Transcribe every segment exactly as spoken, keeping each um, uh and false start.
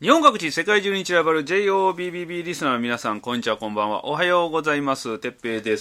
日本各地世界中に散らばる ジェイオービービービー リスナーの皆さん、こんにちは、こんばんは。おはようございます。てっぺいです。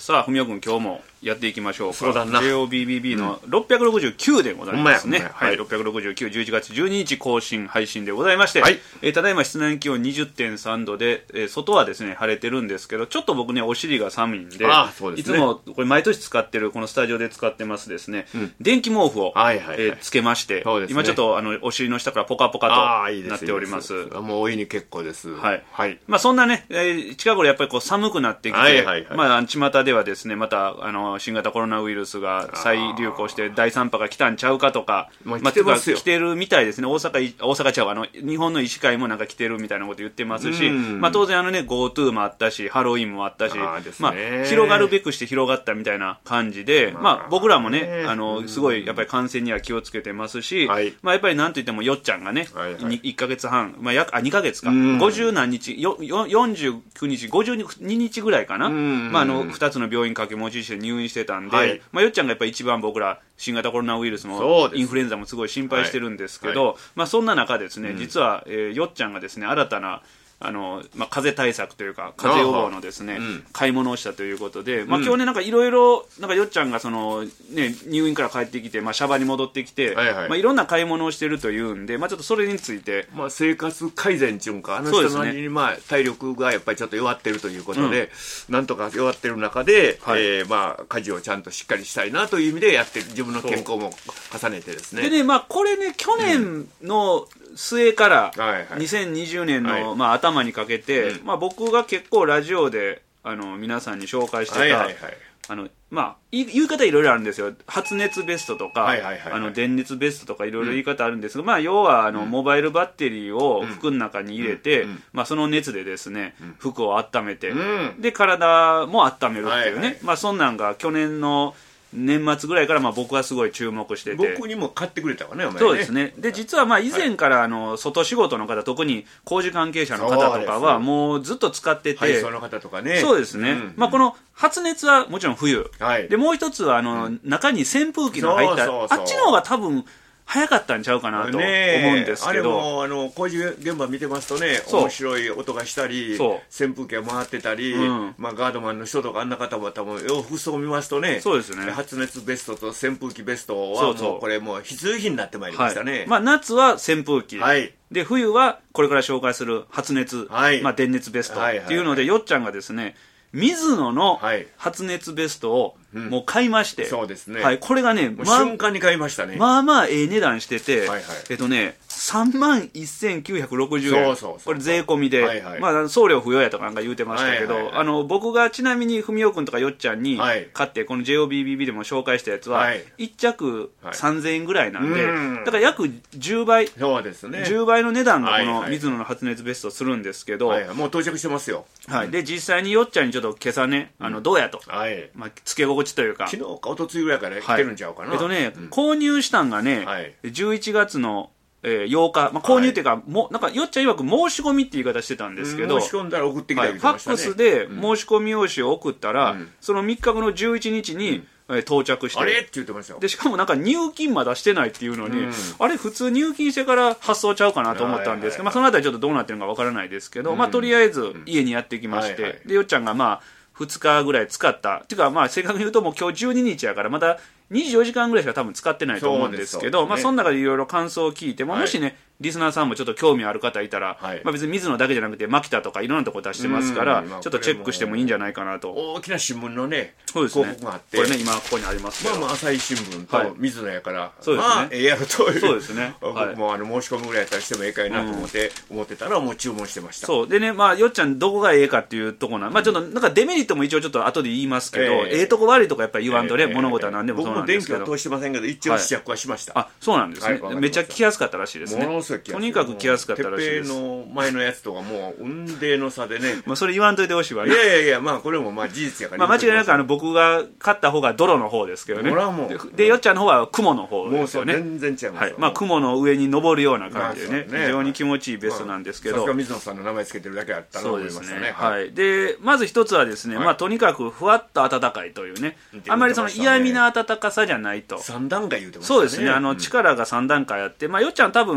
さあ、ふみおくん、今日もやっていきましょうか。 そうだな。 ジェイオービービービー のろっぴゃくろくじゅうきゅうでございますね。 はい、 はい、ろっぴゃくろくじゅうきゅう、じゅういちがつじゅうににち更新配信でございまして、 はい、 えー、ただいま室内気温 にじゅってんさんどで、えー、外はですね、晴れてるんですけど、ちょっと僕ね、お尻が寒いんで、 ああ、そうですね、 いつもこれ毎年使ってる、このスタジオで使ってますですね、うん、電気毛布を、はいはいはい、えー、つけまして、ね、今ちょっとあのお尻の下からポカポカとなっております。 もう大いに結構です。 はい。はい。まあそんなね、えー、近頃やっぱりこう寒くなってきて、はいはいはい、まあ巷ではですね、またあの新型コロナウイルスが再流行して第三波が来たんちゃうかとか、 まあ、来てますよ。 来てるみたいですね。大阪大阪ちゃうあの日本の医師会もなんか来てるみたいなこと言ってますし、まあ当然あのね GoTo もあったし、ハロウィンもあったし、あ、ね、まあ広がるべくして広がったみたいな感じで、まあ、まあ僕らもねあのすごいやっぱり感染には気をつけてますし、はい、まあやっぱりなんといってもよっちゃんがね、はいはい、いっかげつはん、まあ約あにかげつか。ごじゅうなんにちよよんじゅうくにちごじゅうににちぐらいかな、まあ、あのふたつの病院掛け持ちして入院してたんで、はい、まあ、よっちゃんがやっぱり一番僕ら新型コロナウイルスもインフルエンザもすごい心配してるんですけど、はいはい、まあ、そんな中ですね、うん、実は、えー、よっちゃんがですね新たなあのまあ、風邪対策というか風邪予防のですね、うん、買い物をしたということで、まあ、今日ねなんかいろいろなんかよっちゃんがその、ね、入院から帰ってきて、まあ、シャバに戻ってきて、はいはい、まあ、いろんな買い物をしてるというんで、まあ、ちょっとそれについて、 まあ、生活改善っていうかあの人なりに、まあ、体力がやっぱりちょっと弱ってるということで、うん、なんとか弱ってる中で、はい、えー、まあ、家事をちゃんとしっかりしたいなという意味でやって自分の健康も重ねてですね。 でね、まあ、これね去年の末からにせんにじゅうねんの、はいはい、まあ、頭にかけて、うん、まあ、僕が結構ラジオであの皆さんに紹介してた、はいはいはい、あのまあ、言い方いろいろあるんですよ。発熱ベストとか、はいはいはいはい、あの電熱ベストとかいろいろ言い方あるんですが、うん、まあ、要はあの、うん、モバイルバッテリーを服の中に入れて、うん、まあ、その熱でですね、うん、服を温めて、うん、で体も温めるっていうね、はいはい、まあ、そんなんが去年の年末ぐらいからまあ僕はすごい注目してて、 僕にも買ってくれたわね、お前ね。 そうですね。で実はまあ以前からあの外仕事の方、特に工事関係者の方とかはもうずっと使ってて、 配送の方とかね。 そうですね、うん、まあこの発熱はもちろん冬、はい、でもう一つはあの、うん、中に扇風機の入った、そうそうそう、あっちの方が多分早かったんちゃうかなと思うんですけど、あれもあの工事現場見てますとね、面白い音がしたり、扇風機が回ってたり、うん、まあ、ガードマンの人とかあんな方も多分服装を見ますとね、 そうですね、 発熱ベストと扇風機ベストはもうこれもう必需品になってまいりましたね。 はい、まあ、夏は扇風機、はい、で冬はこれから紹介する発熱、はい、まあ、電熱ベストっていうので、はいはいはい、よっちゃんがですねミズノの発熱ベストをもう買いまして、うん、 そうですね、 はい、これがね、 まあ、瞬間に買いましたね。 まあまあええ値段してて、はいはい、えっとねさんまんせんきゅうひゃくろくじゅうえん、そうそうそう、これ税込みで、はいはい、まあ、送料不要やとかなんか言うてましたけど、はいはいはい、あの僕がちなみにふみおくんとかよっちゃんに買って、はい、この ジェイオービービービー でも紹介したやつは、はい、いっちゃくさんぜんえんぐらいなんで、はい、だから約じゅうばい、 そうですね、 じゅうばいの値段がこのミズノの発熱ベストするんですけど、 はいはい、もう到着してますよ。 はい、で実際によっちゃんにちょっと今朝ね、あのどうやと、はい、まあ、つけ心地というか、 昨日かおとついぐらいから来てるんちゃうかな、 はい、えっとね、うん、購入したんがね、はい、じゅういちがつのえー、ようか、まあ、購入っていうか、はい、もなんかよっちゃん曰く申し込みって言い方してたんですけど、 申し込んだら送ってきたりとかしたね、 はい、ファックスで申し込み用紙を送ったら、うん、そのみっかごのじゅういちにちに、うん、えー、到着して、 あれって言ってましたよ。 でしかもなんか入金まだしてないっていうのに、うん、あれ普通入金してから発送ちゃうかなと思ったんですけど、まあ、そのあたりちょっとどうなってるのかわからないですけど、うん、まあ、とりあえず家にやってきまして、うん、はいはい、でよっちゃんがまあふつかぐらい使ったっていうか、まあ正確に言うともう今日じゅうににちやからまだにじゅうよじかんぐらいしか多分使ってないと思うんですけど、まあ、その中でいろいろ感想を聞いて、まあ、もしね、はい、リスナーさんもちょっと興味ある方いたら、はい、まあ、別に水野だけじゃなくてマキタとかいろんなとこ出してますから、ちょっとチェックしてもいいんじゃないかなと。 大きな新聞のね、 そうですね、 広告があって、 これね今ここにありますけど、 まあまあ朝日新聞と水野やから、はい、 そうですね、 まあええやろという、 そうですね、 僕もあの申し込むぐらいやったらしてもええかいなと思って、うん、思ってたらもう注文してました。 そうでね、まあよっちゃんどこがええかっていうところな、まあちょっとなんかデメリットも一応ちょっと後で言いますけど、えー、ええとこ悪いとこやっぱり言わんとね、えー、物事は何でもそうなんですけど、 僕も電気は通してませんけど一応試着はしました。 はい、あ、そうなんですね、はい、めっちゃ来やすかったらしいですね。 ものすごい来やすい、 とにかく来やすかったらしいです。 てっぺいの前のやつとかもう雲泥の差でねまあそれ言わんといてほしいわ。 いやいやいや、まあこれもまあ事実やから、 まあ、間違いなくあの僕が買った方が泥の方ですけどね。でよっちゃんの方は雲の方ですよね。 もう全然違います、 はい、まあ、雲の上に登るような感じでね、まあ、ね、非常に気持ちいいベストなんですけど、 さすが水野さんの名前つけてるだけあったなと思いましたね。 そうですね、はい、でまず一つはですね、はい、まあ、とにかくふわっと暖かいというね、あんまりその嫌味な暖かさじゃないと。 さんだんかい言うてましたね。 そうですね、あの力がさんだんかいあって、まあ、よっちゃん多分一番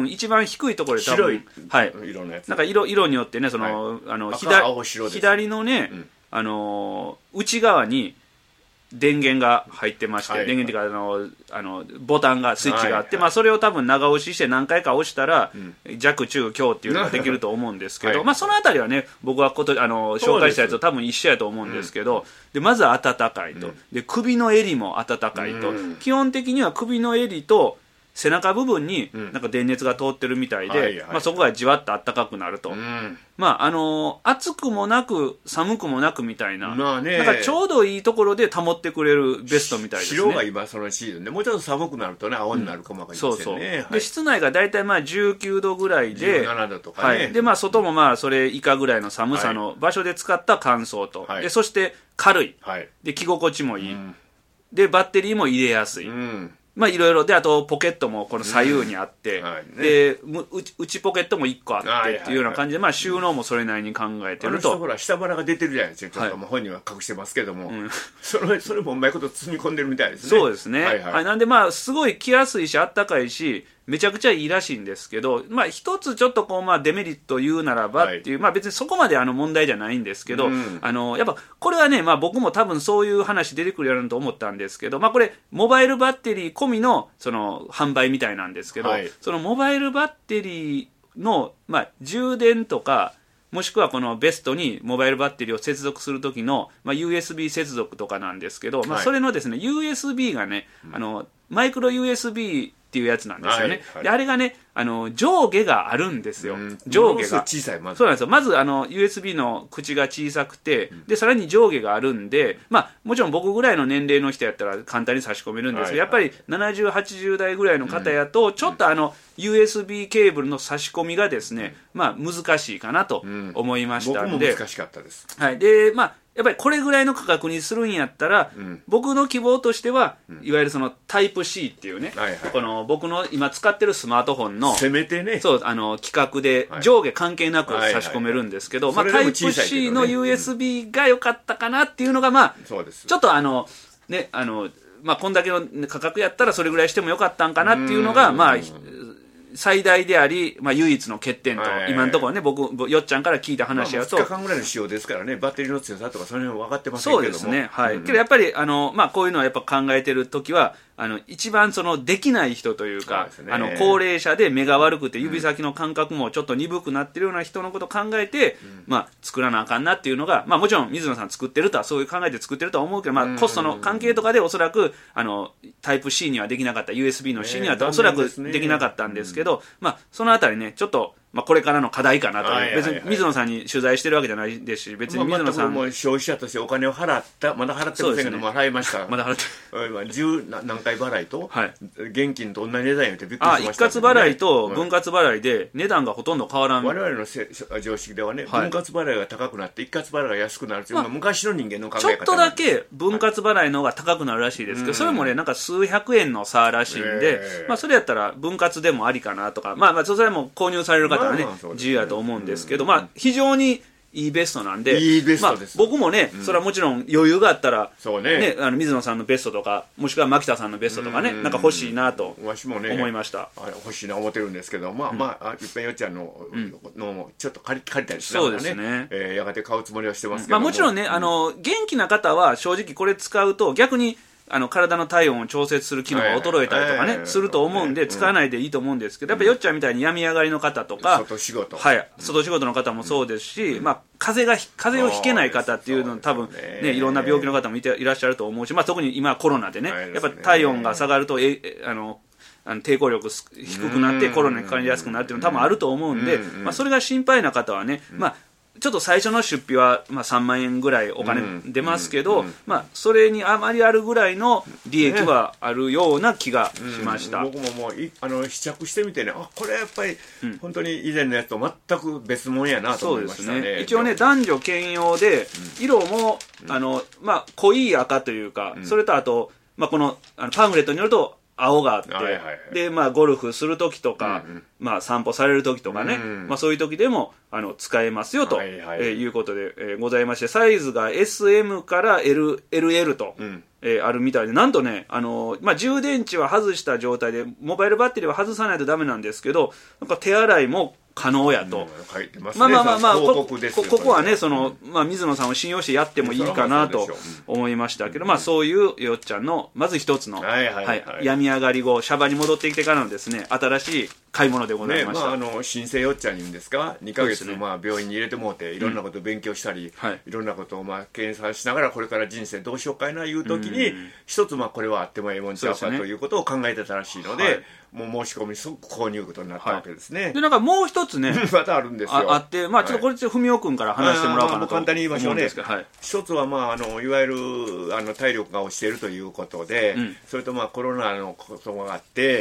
番低いところで多分分白い色のやつなんか 色, 色によってねその、はい、あの左, 左のね、うん、あの内側に電源が入ってまして、はい、電源っていうかあのあのボタンがスイッチがあって、はいはい、まあ、それを多分長押しして何回か押したら、うん、弱中強っていうのができると思うんですけど、はい、まあ、そのあたりはね僕はことあの紹介したやつと多分一緒やと思うんですけど、うん、でまずは暖かいと、うん、で首の襟も暖かいと、うん、基本的には首の襟と背中部分になんか電熱が通ってるみたいで、うん、はいはい、まあ、そこがじわっと暖かくなると、うん、まああのー、暑くもなく寒くもなくみたいな、まあね、なんかちょうどいいところで保ってくれるベストみたいですね。 白が今そのシーズンでもうちょっと寒くなるとね青になるかもわかりませんね、うん、そうそう、 はい、で室内がだいたいまあじゅうきゅうどぐらいでじゅうななどとかね、 はい、でまあ外もまあそれ以下ぐらいの寒さの場所で使った乾燥と、はい、でそして軽い、はい、で着心地もいい、うん、でバッテリーも入れやすい、うん、まあいろいろで、あとポケットもこの左右にあって、うん、はいね、で内ポケットもいっこあってっていうような感じで、まあ収納もそれなりに考えてると。 あの人ほら下腹が出てるじゃないですか、ちょっともう本人は隠してますけども、うん、それそれもうまいこと包み込んでるみたいですね。 そうですね、はいはいはい、なんでまあすごい着やすいしあったかいしめちゃくちゃいいらしいんですけど、まあ一つちょっとこうまあデメリットを言うならばっていう、はい、まあ別にそこまであの問題じゃないんですけど、うん、あのやっぱこれはね、まあ僕も多分そういう話出てくるやろうと思ったんですけど、まあこれモバイルバッテリー込みのその販売みたいなんですけど、はい、そのモバイルバッテリーのまあ充電とかもしくはこのベストにモバイルバッテリーを接続する時の、まあ、ユーエスビー 接続とかなんですけど、まあ、それのですね、はい、ユーエスビー がね、あのマイクロ ユーエスビー っていうやつなんですよね、はいはい、であれがねあの上下があるんですよ、うん、上下が小さい、まずそうなんですよ。まずあの ユーエスビー の口が小さくて、うん、でさらに上下があるんで、まあ、もちろん僕ぐらいの年齢の人やったら簡単に差し込めるんですけど、はいはい、やっぱりななじゅう、はちじゅう代ぐらいの方やとちょっとあの ユーエスビー ケーブルの差し込みがですね、うん、まあ、難しいかなと思いましたんで、 うん、僕も難しかったです、 はい、でまあやっぱりこれぐらいの価格にするんやったら、うん、僕の希望としては、うん、いわゆるそのタイプ C っていうね、はいはい、この僕の今使ってるスマートフォンのせめてね、 そうあの規格で上下関係なく差し込めるんですけど、まあ、タイプ C の ユーエスビー が良かったかなっていうのが、まあ、そうですちょっとあのねあの、まあ、こんだけの価格やったらそれぐらいしてもよかったんかなっていうのがまあ最大であり、まあ、唯一の欠点と、今のところね、僕、よっちゃんから聞いた話やと、 まあ、ふつかかんぐらいの使用ですからね、バッテリーの強さとか、その辺は分かってませんけども、 そうですね、はい、うん、けどやっぱりあの、まあ、こういうのはやっぱ考えてるときは、あの一番そのできない人というか、う、ね、あの高齢者で目が悪くて指先の感覚もちょっと鈍くなってるような人のことを考えて、うん、まあ、作らなあかんなっていうのが、まあ、もちろん水野さん作ってるとはそういう考えで作ってるとは思うけど、まあ、コストの関係とかでおそらくあのタイプ C にはできなかった ユーエスビー の C にはおそらくできなかったんですけど、ね、まあ、そのあたりねちょっとまあ、これからの課題かなと、はいはいはい、別に水野さんに取材してるわけじゃないですし、別に水野さん、 まあ、も消費者としてお金を払った、まだ払ってませんけども、ね、払いました、 まだ払って十何回払いと、はい、現金と同じ値段やってびっくりしました、ね、 あ一括払いと分割払いで値段がほとんど変わらん、 我々のせ常識ではね、はい、分割払いが高くなって一括払いが安くなるというのが昔の人間の考え方、 ちょっとだけ分割払いの方が高くなるらしいですけど、はい、それもねなんか数百円の差らしいんで、まあ、それやったら分割でもありかなとか、まあ、まあそれも購入される方はね、まあまあ自由だと思うんですけど、まあ、非常にいいベストなんで、 いいベストです、 まあ、僕もね、うん、それはもちろん余裕があったら、そうねね、あの水野さんのベストとかもしくは牧田さんのベストとかね、うん、なんか欲しいなと思いました、ね、 欲しいな思ってるんですけど、まあ、うん、まあいっぺんよっちゃんの、うん、のもちょっと借り、借りたりしながらね、そうですね、えー、やがて買うつもりはしてますけども、 まあ、もちろんね、うん、あの元気な方は正直これ使うと逆にあの体の体温を調節する機能が衰えたりとかね、すると思うんで使わないでいいと思うんですけど、やっぱりよっちゃんみたいに病み上がりの方とか外仕事、 はい、外仕事の方もそうですし、まあ、風邪が風邪をひけない方っていうの多分ねいろんな病気の方もいていらっしゃると思うし、まあ、特に今コロナでねやっぱり体温が下がるとえあのあの抵抗力低くなってコロナにかかりやすくなるっていうの多分あると思うんで、まあ、それが心配な方はね、まあちょっと最初の出費はまあさんまんえんぐらいお金出ますけど、うんうんうん、まあ、それにあまりあるぐらいの利益はあるような気がしました、 うん、僕ももういあの試着してみてね、あこれやっぱり本当に以前のやつと全く別物やなと思いましたね。そうですね、 一応ね男女兼用で色も、うん、あのまあ、濃い赤というか、うん、それとあと、まあ、この、あのパンフレットによると青があって、はいはいはい、でまあ、ゴルフするときとか、うんうん、まあ、散歩されるときとかね、うんまあ、そういうときでもあの使えますよと、はいはい、えー、いうことで、えー、ございまして、サイズが エスエム から エルエルエル と、うんえー、あるみたいで、なんとね、あのーまあ、充電池は外した状態でモバイルバッテリーは外さないとダメなんですけど、なんか手洗いも可能やと、うん、 書いてますね。 まあまあまあまあ、こ, こ, ここはねその、まあ、水野さんを信用してやってもいいかなと思いましたけど、まあ、そういうよっちゃんのまず一つの、はいはいはいはい、病み上がり後シャバに戻ってきてからのですね新しい買い物でございました。 ね、まあ、あの新生よっちゃんに言うんですか、にかげつ、ね、まあ、病院に入れてもうていろんなことを勉強したり、うんはい、いろんなことをまあ検査しながらこれから人生どうしようかいないう時に、うん、一つまあこれはあってもええもんちゃうかということを考えてたらしいので、はい、もう申し込みに即購入ことになったわけですね。はい、 でなんかもう一つねまたあるんですよ。 あ, あって、まあ、ちょっとこれ文雄君から話してもらおうかなと思うんですけど、 簡単に言いましょうね。はい、一つは、まあ、あのいわゆるあの体力が落ちているということで、うん、それとまあコロナのことがあって、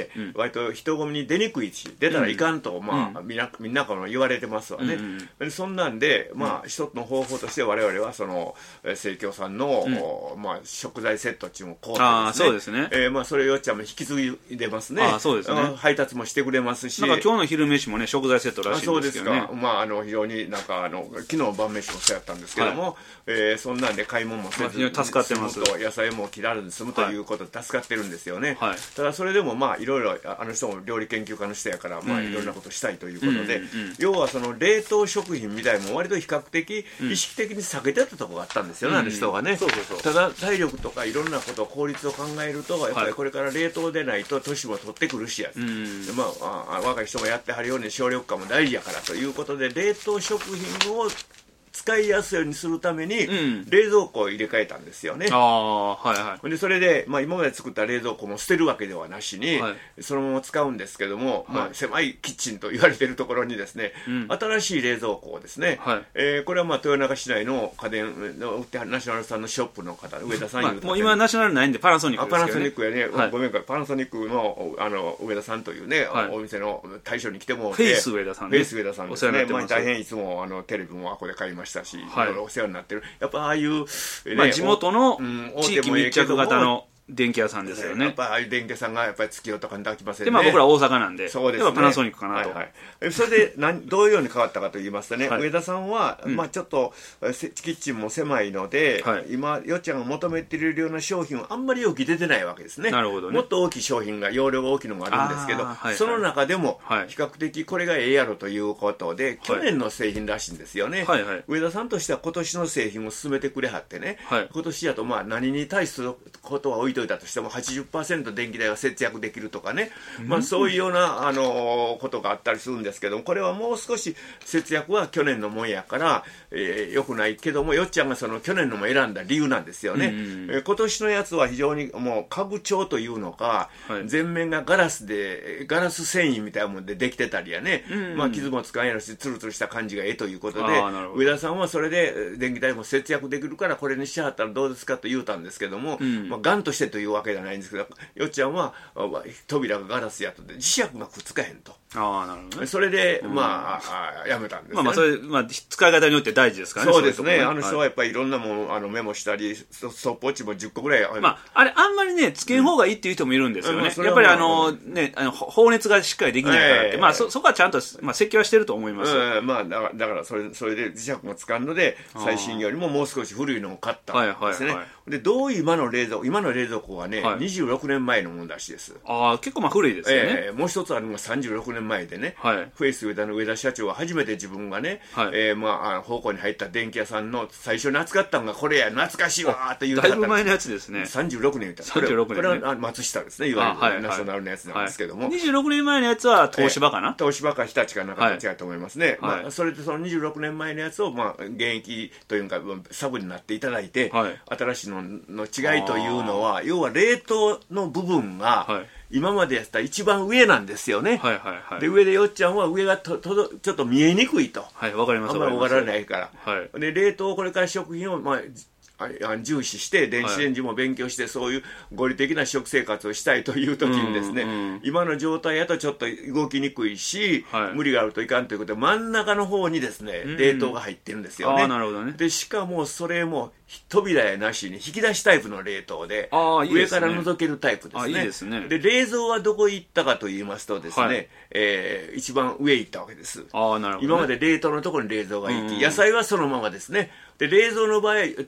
うん、割と人混みに出にくいし出たらいかんと、うんまあうん、みんなみんなから言われてますわね。うんうん、そんなんで、まあ、一つの方法として我々はその生協さんの、うんまあ、食材セットっていうのを買うてですね、あそうですね、えーまあ、それをよっちゃんも引き継いでますね。あそうですね、配達もしてくれますし、 なんか今日の昼飯もね食材セットらしいんですけどね。 あそうですか、まあ、あの非常になんかあの昨日晩飯もそうやったんですけども、はいえー、そんなんで買い物もせずに助かってます。 と野菜も切らずに済むということで助かってるんですよね。はい、ただそれでもまあいろいろあの人も料理研究家の人やから、まあ、いろんなことしたいということで、うんうんうん、要はその冷凍食品みたいなのも割と比較的意識的に避けてたところがあったんですよね、うん、あの人がね、そうそうそう。ただ体力とかいろんなこと効率を考えるとやっぱりこれから冷凍でないと年も取ってくるしや、うん、でまあ、あ若い人もやってはるように省力化も大事やからということで冷凍食品を使いやすいようにするために、うん、冷蔵庫を入れ替えたんですよね。あ、はいはい、でそれで、まあ、今まで作った冷蔵庫も捨てるわけではなしに、はい、そのまま使うんですけども、はいまあ、狭いキッチンと言われているところにですね、うん、新しい冷蔵庫をですね、はいえー、これはまあ豊中市内の家電の売ってナショナルさんのショップの方上田さんいう、まあ、 もう今ナショナルないんでパナソニックですけどね。 パナソニックやね、はい、ごめんなさいパナソニック の, あの上田さんというね、はい、お店の大将に来てもらってフェイス上田さん、ね、 フェイス上田さんですね、まあ、大変いつもあのテレビもあこで買いましたし、はいお世話になってるやっぱああいう、ねまあ、地元の地域密着型の電気屋さんですよね。 やっぱああいう電気屋さんがやっぱり月夜とかに抱きませんね。 でまあ僕ら大阪なんで、 そうですね、 やっぱパナソニックかなと。はいはい、それで何どういうように変わったかと言いますとね、はい、上田さんは、うんまあ、ちょっとキッチンも狭いので、はい、今よっちゃんが求めているような商品はあんまり大きい出てないわけですね。なるほどね。もっと大きい商品が容量が大きいのもあるんですけど、はいはい、その中でも比較的これがええやろということで、はい、去年の製品らしいんですよね。はいはい、上田さんとしては今年の製品を進めてくれはってね、はい、今年やとまあ何に対することは置いといたとしてもはちじゅうパーセント 電気代が節約できるとかね、まあ、そういうような、あのー、ことがあったりするんですけども、これはもう少し節約は去年のもんやから、えー、よくないけどもよっちゃんがその去年のも選んだ理由なんですよね。うんうんえー、今年のやつは非常にもう家具調というのか、はい、全面がガラスでガラス繊維みたいなものでできてたりやね、うんうんまあ、傷もつかんやろしツルツルした感じがええということで上田さんはそれで電気代も節約できるからこれにしはったらどうですかと言うたんですけども、うんまあ、ガンとしてというわけじゃないんですけどよっちゃんは扉がガラスやとで磁石がくっつかへんと。あなるほどね、それで、うん、まあやめたんです、ね、 まあまあそれ、まあ、使い方によって大事ですからね。 そうですね、あの人はやっぱりいろんなものあのメモしたりストップウォッチもじゅっこぐらい、 まあ、あれあんまりねつけん方がいいっていう人もいるんですよね、うん、やっぱりあの、ね、あの放熱がしっかりできないからって、えーまあ、そ, そこはちゃんと、まあ、設計はしてると思います、 うんまあ、だからだからそれそれで磁石も使うので最新よりももう少し古いのを買ったんですね、はいはいはい、でどう今の冷蔵庫今の冷蔵庫はね、はい、にじゅうろくねんまえのものらしいです。 あ結構まあ古いですよね、 えー、もう一つあるのがさんじゅうろくねんまえでね、はい、フェイス上田の上田社長は初めて自分がね、はいえーまあ、方向に入った電気屋さんの最初に扱ったのがこれや懐かしいわーって言うだいぶ前のやつですね。 さんじゅうろくねん言ったさんじゅうろくねん、ね、これは松下ですねいわゆる、はいはい、ナショナルのやつなんですけども、はい、 にじゅうろくねんまえのやつは東芝かな、えー、 東芝か日立かなんか違うと思いますね、はいまあ、それでそのにじゅうろくねんまえのやつを、まあ、現役というかサブになっていただいて、はい、新しいのの違いというのは要は冷凍の部分が、はい今までやったら一番上なんですよね、はいはいはい、で上でよっちゃんは上がととちょっと見えにくいと、 はい、わかりますあんまり分からないから、はい、で冷凍これから食品を、まあ重視して電子レンジも勉強して、はい、そういう合理的な食生活をしたいという時にですね、うんうん、今の状態やとちょっと動きにくいし、はい、無理があるといかんということで真ん中の方にですね、うん、冷凍が入ってるんですよね。あなるほどね。でしかもそれも扉やなしに引き出しタイプの冷凍で、あいいですね、上から覗けるタイプですね。あいいですね。で冷蔵はどこ行ったかと言いますとですね、はいえー、一番上行ったわけです。あなるほど、ね、今まで冷凍のところに冷蔵が行き、うん、野菜はそのままですね。で冷蔵の場合扉が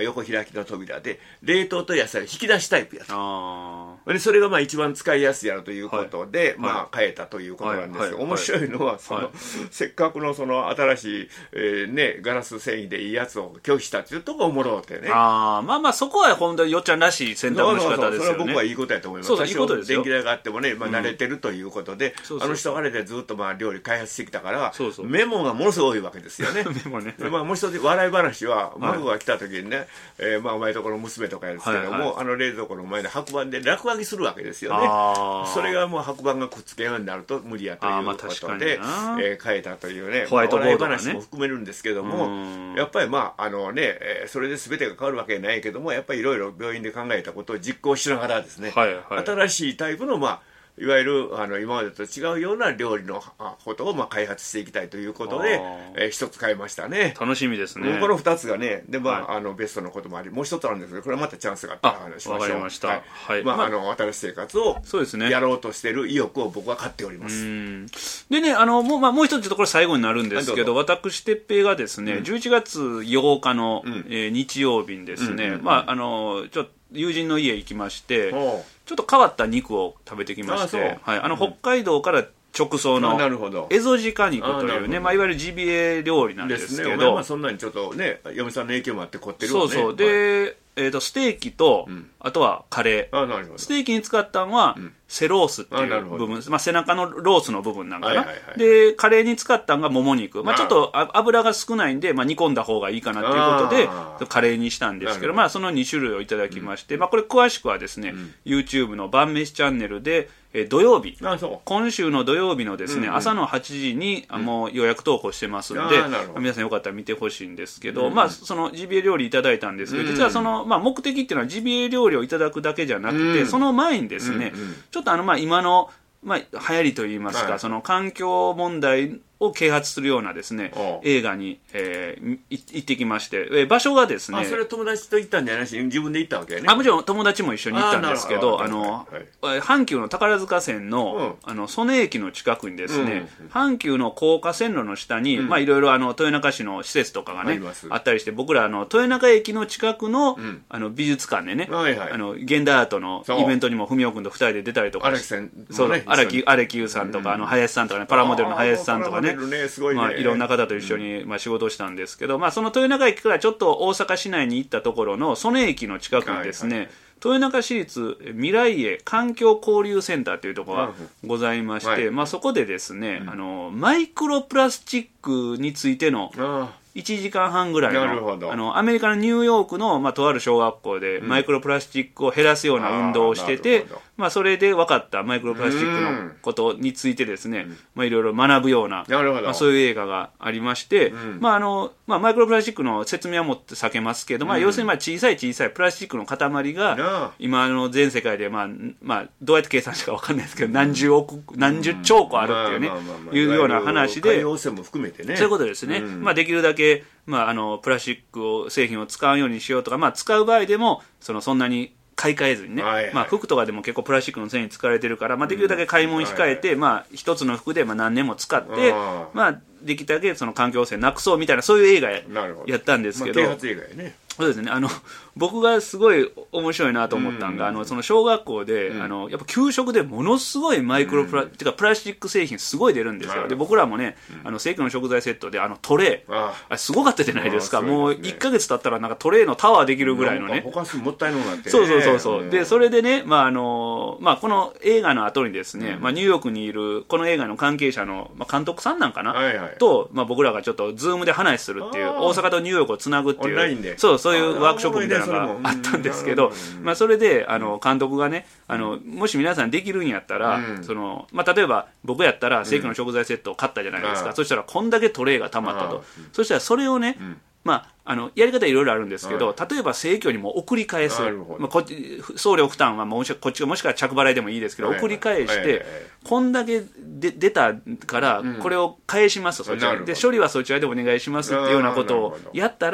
横開きの扉で冷凍と野菜を引き出しタイプやと。 あでそれがまあ一番使いやすいやろということで、 はいまあ変えたということなんですけど、 はいはい面白いのはその、はい、せっかくのその新しい、えー、ねガラス繊維でいいやつを拒否したっていうところおもろうてね。 ああまあまあそこは本当によっちゃんらしい選択の仕方ですよね。 それは僕はいいことやと思います。 そうそういいことですよ。 電気代があってもね、まあ、慣れてるということで、うん、あの人あれでずっとまあ料理開発してきたからそうそうメモがものすごい多いわけですよね。 メモね。 まあもう一つ笑い話は孫が来た時にね、はいえー、まあお前とこの娘とかですけども、はいはい、あの冷蔵庫の前で白板で落書きするわけですよね。それがもう白板がくっつけようになると無理やということで、まあえー、変えたというね、 ホワイトボードがね、 笑い話も含めるんですけども、やっぱりまああのね、えー、それで全てが変わるわけないけども、やっぱりいろいろ病院で考えたことを実行しながらですね、 はいはい、 新しいタイプのまあいわゆるあの今までと違うような料理のことをまあ開発していきたいということで、えー、一つ変えましたね。 楽しみですね。 この二つがね、でまあ、はい、あのベストのこともあり、もう一つあるんですけど、これはまたチャンスがあったら話しましょう。 わかりました。はい。 はい、まあ、まあ、あの新しい生活をやろうとしている意欲を僕は買っております。 うんでね、あのもうまあもう一つちょっとこれ最後になるんですけど、私哲平がですね、うん、じゅういちがつようかの、うんえー、日曜日にですね、うんうんうん、まああのちょっと友人の家行きまして、ちょっと変わった肉を食べてきまして、あ、はい、あの、うん、北海道から直送のエゾジカ肉というね、まあ、いわゆるジビエ料理なんですけど、 ですね、まあそんなにちょっとね嫁さんの影響もあって凝ってるわね。 そうそうで、はいえー、とステーキと、うん、あとはカレー。 あ、なるほど。 ステーキに使ったのは、うん、セロースっていう部分、まあ、背中のロースの部分なんかな、はいはいはい、でカレーに使ったのがもも肉、まあ、ちょっと油が少ないんで、まあ、煮込んだ方がいいかなということでカレーにしたんですけど、まあ、そのに種類をいただきまして、うんまあ、これ詳しくはですね、うん、YouTube の晩飯チャンネルでえ土曜日、今週の土曜日のですね、うんうん、朝のはちじに、うん、もう予約投稿してますんで、皆さんよかったら見てほしいんですけど、うんうん、まあそのジビエ料理いただいたんですけど、うんうん、実はその、まあ、目的っていうのはジビエ料理をいただくだけじゃなくて、うん、その前にですね、うんうん、ちょっとあのまあ今のまあ、流行りといいますか、はい、その環境問題を啓発するようなですね映画に、えー、行ってきまして、えー、場所がですね、 あそれ友達と行ったんじゃないし自分で行ったわけね。 あもちろん友達も一緒に行ったんですけど、あの、はい、阪急の宝塚線の、うん、あの曽根駅の近くにですね、うん、阪急の高架線路の下に、うん、まあいろいろあの豊中市の施設とかがね あ, あったりして、僕らあの豊中駅の近くの、うん、あの美術館でね、はいはい、あの現代アートのイベントにも文雄君とふたりで出たりとか、荒木さん、そう荒木荒木優さんとか、うん、あの林さんとかね、パラモデルの林さんとかね、 ねすごいね、 まあいろんな方と一緒に、まあ、仕事をしたんですけど、まあ、その豊中駅からちょっと大阪市内に行ったところの曽根駅の近くにですね、はいはい、豊中市立未来へ環境交流センターというところがございまして、はいまあ、そこでですね、うん、あのマイクロプラスチックについてのいちじかんはんぐらい の, あのアメリカのニューヨークの、まあ、とある小学校でマイクロプラスチックを減らすような運動をしてて、うんまあ、それで分かったマイクロプラスチックのことについてですね、まあ、いろいろ学ぶような、まあ、そういう映画がありまして、うんまああのまあ、マイクロプラスチックの説明はもって避けますけど、まあ、要するにまあ小さい小さいプラスチックの塊が今の全世界で、まあまあ、どうやって計算したか分かんないですけど何十億何十兆個あるっていうねいうような話で、 海洋汚染も含めてね、 そういうことですね、うんまあ、できるだけまあ、あのプラスチックを製品を使うようにしようとか、まあ、使う場合でも そのそんなに買い替えずにね、はいはいまあ、服とかでも結構プラスチックの繊維使われてるから、まあ、できるだけ買い物控えて、うんはいはいまあ、一つの服でまあ何年も使って、まあ、できるだけその環境汚染なくそうみたいなそういう映画 や, やったんですけど、 まあ、啓発映画やね。 そうですね、あの僕がすごい面白いなと思ったのが、うん、あのその小学校で、うん、あのやっぱ給食でものすごいマイクロプラ、うん、てかプラスチック製品すごい出るんですよ。で僕らもね、うん、あの正規の食材セットであのトレー あ, あすごかったじゃないですか。もういっかげつ経ったらなんかトレーのタワーできるぐらいのね、 他すもったいのなって、ね、 そうそうそうそう、うん、でそれでね、まああのまあ、この映画の後にですね、うんまあ、ニューヨークにいるこの映画の関係者の、まあ、監督さんなんかな、はいはい、と、まあ、僕らがちょっとズームで話するっていう、大阪とニューヨークをつなぐっていう、 オンラインでそうそういうワークショップみたいなのがあったんですけど、まあ、それであの監督がね、あのもし皆さんできるんやったら、うんそのまあ、例えば僕やったら正規の食材セットを買ったじゃないですか、うん、そしたらこんだけトレーがたまったと、そしたらそれをね、うんまあ、あのやり方いろいろあるんですけど、はい、例えば生協にも送り返す、まあ、こっち送料負担はもしこっちがもしくは着払いでもいいですけど、はい、送り返して、はいはいはい、こんだけで出たからこれを返しますと、うん、そちらで処理はそちらでお願いしますっていうようなことをやったら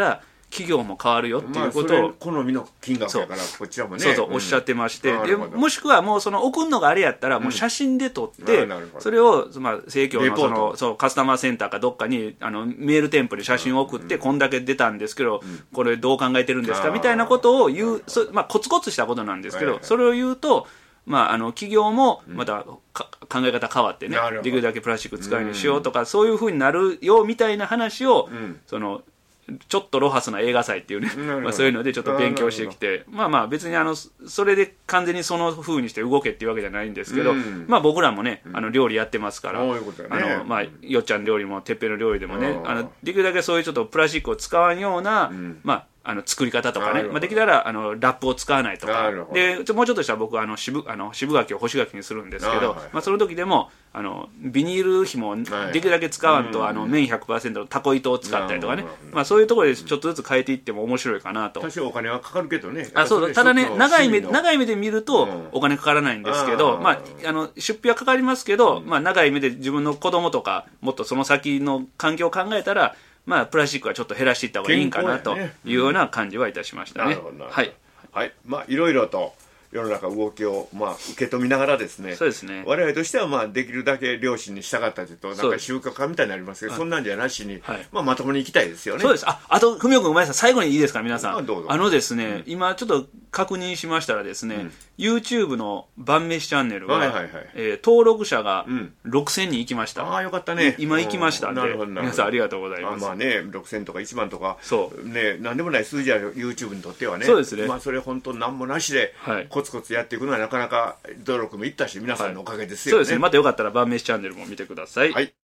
企業も変わるよっていうことを、まあ、 好みの金額だからこちらもねそうそう、うん、おっしゃってまして、でもしくはもうその送るのがあれやったらもう写真で撮って、うん、それを、まあ、生協のそのそうカスタマーセンターかどっかにあのメール添付で写真を送って、うん、こんだけ出たんですけど、うん、これどう考えてるんですかみたいなことを言う、そまあ、コツコツしたことなんですけど、はいはい、それを言うと、まあ、あの企業もまた、うん、考え方変わってね、できるだけプラスチック使うようにしようとか、うん、そういうふうになるよみたいな話を、うん、そのちょっとロハスな映画祭っていうね、まあ、そういうのでちょっと勉強してきて、まあまあ別にあのそれで完全にその風にして動けっていうわけじゃないんですけど、うん、まあ僕らもねあの料理やってますから、うん、あのまあよっちゃん料理もてっぺんの料理でもね、あのできるだけそういうちょっとプラスチックを使わんような、うん、まああの作り方とかね、まあ、できたらあのラップを使わないとかで、ちょもうちょっとしたら僕はあの渋あの渋柿を干し柿にするんですけど、まあ、その時でもあのビニール紐をできるだけ使わんと、はい、あの綿 ひゃくパーセント のタコ糸を使ったりとかね、まあ、そういうところでちょっとずつ変えていっても面白いかなと。 多少お金はかかるけどね。 あ、そうただね、長い目長い目で見るとお金かからないんですけど、うん、まあ、あの出費はかかりますけど、まあ、長い目で自分の子供とかもっとその先の環境を考えたら、まあ、プラスチックはちょっと減らしていった方がいいんかなというような感じはいたしましたね。なるほど、はい、 はい、まあいろいろと世の中動きをまあ受け止めながらですね、 そうですね、 我々としてはまあできるだけ両親に従ったというとなんか宗教家みたいになりますけど、 そ, そんなんじゃなしに、はい、まあ、まともにいきたいですよね。 そうです。あ、あと文雄君ごめんなさい、最後にいいですか皆さん。 あ、どうぞ。 あのですね、うん、今ちょっと確認しましたらですね、うん、YouTube の晩飯チャンネルが、はいはいはい、えー、登録者がろくせんにんいきました。 うん、ああよかったね。 今行きましたんで、皆さんありがとうございます。 あ、まあね、ろくせんとかいちまんとかそうね、なんでもない数字は YouTube にとってはね。 そうですね。 まあそれ本当なんもなしでコツコツやっていくのはなかなか努力もいったし、皆さんのおかげですよね。 はい、そうですね。またよかったら晩飯チャンネルも見てください。はい。